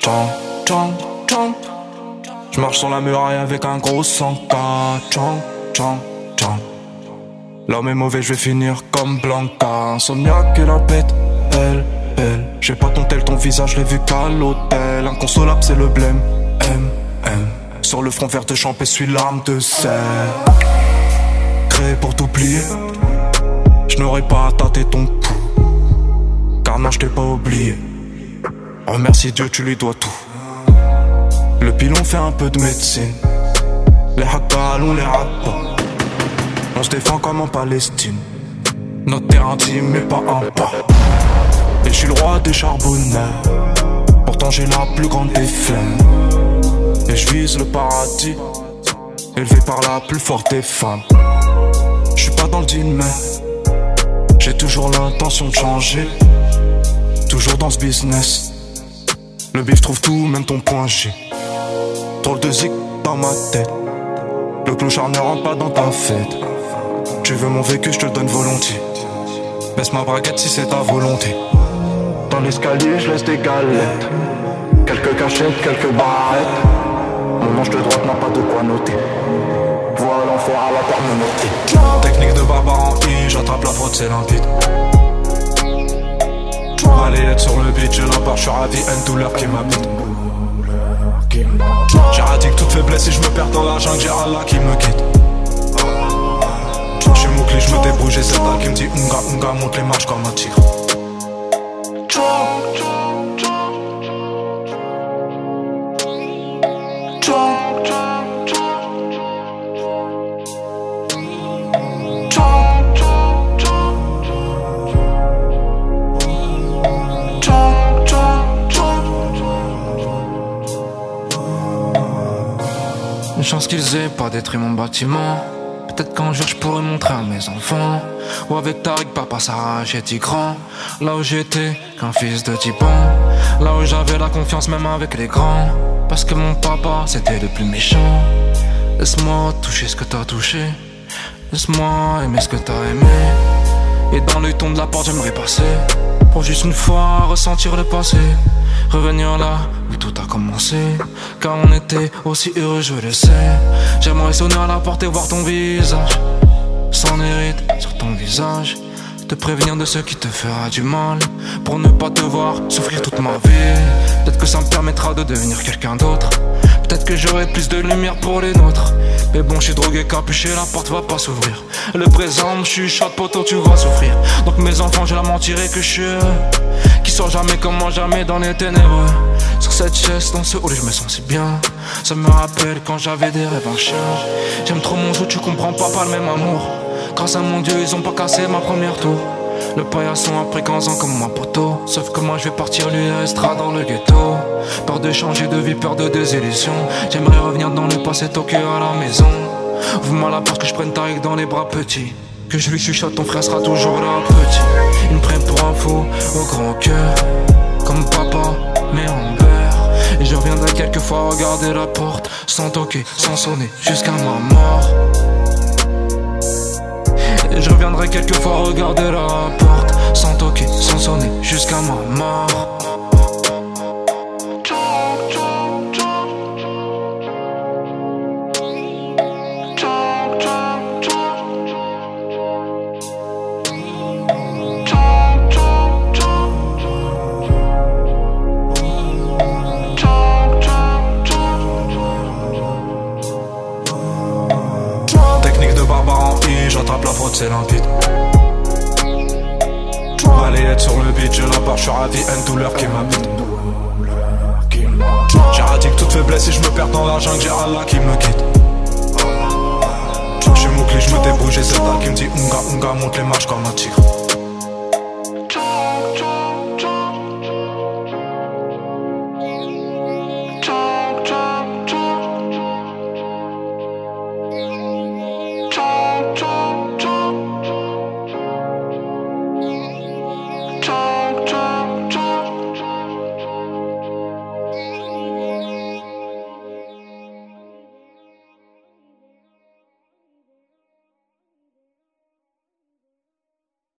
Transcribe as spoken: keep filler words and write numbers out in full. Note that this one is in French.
Chang, chang, chang. Je marche sur la muraille avec un gros cent K. Chang, chang, chang. L'homme est mauvais, je vais finir comme Blanca. Insomniaque et la bête, elle, elle. J'ai pas ton tel, ton visage, je l'ai vu qu'à l'hôtel. Inconsolable, c'est le blême, M, M. Sur le front vert de champé, suis l'arme de sel. Créé pour t'oublier, je n'aurais pas tâté ton pouls. Car non, je t'ai pas oublié. Remercie Dieu, tu lui dois tout. Le pilon fait un peu de médecine. Les hackals, on les rate pas. On se défend comme en Palestine. Notre terre intime mais pas un pas. Et je suis le roi des charbonneurs. Pourtant j'ai la plus grande des flemmes. Et je vise le paradis, élevé par la plus forte des femmes. Je suis pas dans le deal mais j'ai toujours l'intention de changer. Toujours dans ce business. Le bif trouve tout, même ton point G. Drôle de zik dans ma tête. Le clochard ne rentre pas dans ta fête. Tu veux mon vécu, je te le donne volontiers. Baisse ma braguette si c'est ta volonté. Dans l'escalier, je laisse des galettes. Quelques cachettes, quelques barrettes. Mon manche de droite n'a pas de quoi noter. Vois l'enfer à la terre. Technique de barbare en I, j'attrape la fraude, c'est limpide. Balayette sur le beat, j'ai la barre, je suis ravi, une douleur qui m'habite. J'éradique toute faiblesse et je me perds dans la jungle, j'ai Allah qui me guide. J'suis mouclé, j'me débrouille, j'ai cette dalle qui me dit Unga, Unga, monte les marches comme un tigre. Une chance qu'ils aient pas détruit mon bâtiment. Peut-être qu'un jour je pourrais montrer à mes enfants. Ou avec Tariq, papa Sarah, j'étais grand. Là où j'étais, qu'un fils de dix ans. Là où j'avais la confiance même avec les grands. Parce que mon papa, c'était le plus méchant. Laisse-moi toucher ce que t'as touché. Laisse-moi aimer ce que t'as aimé. Et dans l'œil ton de la porte, j'aimerais passer. Pour juste une fois ressentir le passé. Revenir là où tout a commencé. Car on était aussi heureux, je le sais. J'aimerais sonner à la porte et voir ton visage. S'en hérite sur ton visage. Te prévenir de ce qui te fera du mal. Pour ne pas te voir souffrir toute ma vie. Peut-être que ça me permettra de devenir quelqu'un d'autre. Peut-être que j'aurai plus de lumière pour les nôtres. Mais bon, je suis drogué, capuché, la porte va pas s'ouvrir. Le présent me chuchote, poteau, tu vas souffrir. Donc mes enfants, je la mentirai que je suis heureux. Qui sort jamais comme moi, jamais dans les ténébreux. Sur cette chaise, dans ce hall, je me sens si bien. Ça me rappelle quand j'avais des rêves en charge. J'aime trop mon jeu, tu comprends pas, pas le même amour. Grâce à mon Dieu, ils ont pas cassé ma première tour. Le paillasson a pris quinze ans comme moi poteau. Sauf que moi je vais partir, lui il restera dans le ghetto. Peur de changer de vie, peur de désillusion. J'aimerais revenir dans le passé, Tokyo à la maison. Ouvre-moi la porte que je prenne Tariq dans les bras petits. Que je lui chuchote, ton frère sera toujours là petit. Ils me prennent pour un fou au grand cœur. Comme papa, mais en beurre. Et je reviendrai quelquefois regarder la porte. Sans toquer, sans sonner, jusqu'à ma mort. Et je reviendrai quelquefois regarder la porte. Sans toquer, sans sonner, jusqu'à ma mort. J'attrape la fraude, c'est limpide. Balayette sur le beat, je la barre, je suis ravi, une douleur qui m'habite. J'éradique toute faiblesse et je me perds dans la jungle, j'ai Allah qui me guide. Je suis mouclé, je me débrouille, j'ai cette dalle qui me dit Unga, Unga, monte les marches comme un tigre.